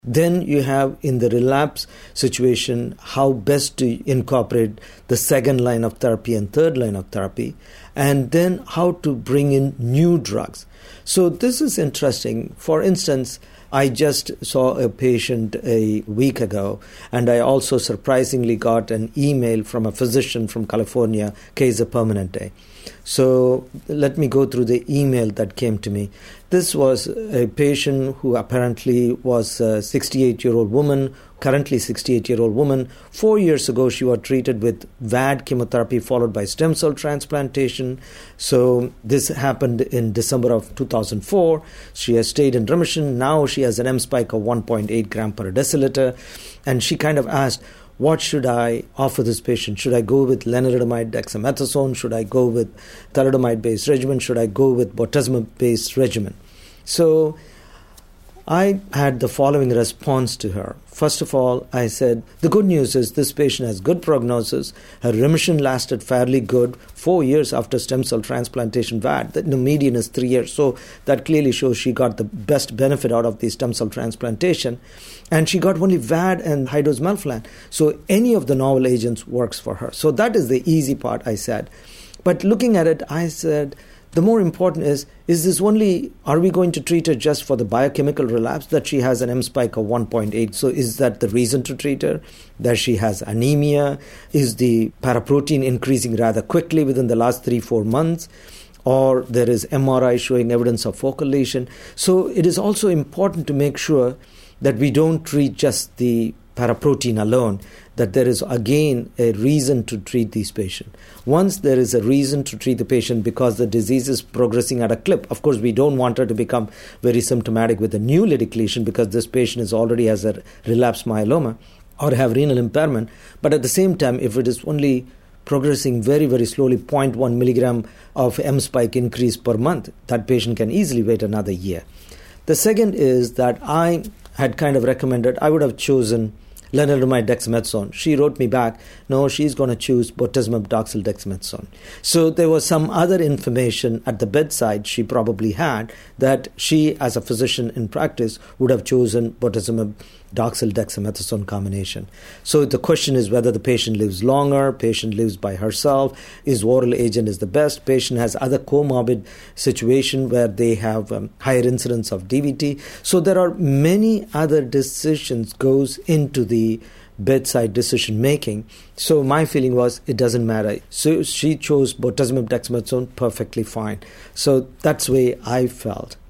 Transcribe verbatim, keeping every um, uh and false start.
Then you have in the relapse situation how best to incorporate the second line of therapy and third line of therapy, and then how to bring in new drugs. So this is interesting. For instance, I just saw a patient a week ago, and I also surprisingly got an email from a physician from California, Kaiser Permanente. So let me go through the email that came to me. This was a patient who apparently was a sixty-eight-year-old woman, currently sixty-eight-year-old woman. Four years ago, she was treated with V A D chemotherapy followed by stem cell transplantation. So this happened in December of two thousand four. She has stayed in remission. Now she has an M spike of one point eight gram per deciliter. And she kind of asked, what should I offer this patient? Should I go with lenalidomide dexamethasone? Should I go with thalidomide-based regimen? Should I go with bortezomib-based regimen? So I had the following response to her. First of all, I said, the good news is this patient has good prognosis. Her remission lasted fairly good, four years after stem cell transplantation V A D. The median is three years. So that clearly shows she got the best benefit out of the stem cell transplantation. And she got only V A D and high-dose melphalan. So any of the novel agents works for her. So that is the easy part, I said. But looking at it, I said, the more important is, is this only, are we going to treat her just for the biochemical relapse that she has an M spike of one point eight? So is that the reason to treat her? That she has anemia? Is the paraprotein increasing rather quickly within the last three, four months? Or there is M R I showing evidence of focal lesion? So it is also important to make sure that we don't treat just the paraprotein alone, that there is again a reason to treat these patients. Once there is a reason to treat the patient because the disease is progressing at a clip, of course we don't want her to become very symptomatic with a new lytic lesion because this patient is already has a relapsed myeloma or have renal impairment. But at the same time, if it is only progressing very, very slowly, zero point one milligram of M spike increase per month, that patient can easily wait another year. The second is that I had kind of recommended, I would have chosen lenalidomide dexamethasone. She wrote me back, no, she's going to choose bortezomib doxil dexamethasone. So there was some other information at the bedside she probably had that she, as a physician in practice, would have chosen bortezomib doxil dexamethasone combination. So the question is whether the patient lives longer, patient lives by herself, is oral agent is the best, patient has other comorbid situation where they have um, higher incidence of D V T. So there are many other decisions goes into the bedside decision making. So my feeling was it doesn't matter. So she chose bortezomib dexamethasone perfectly fine. So that's the way I felt.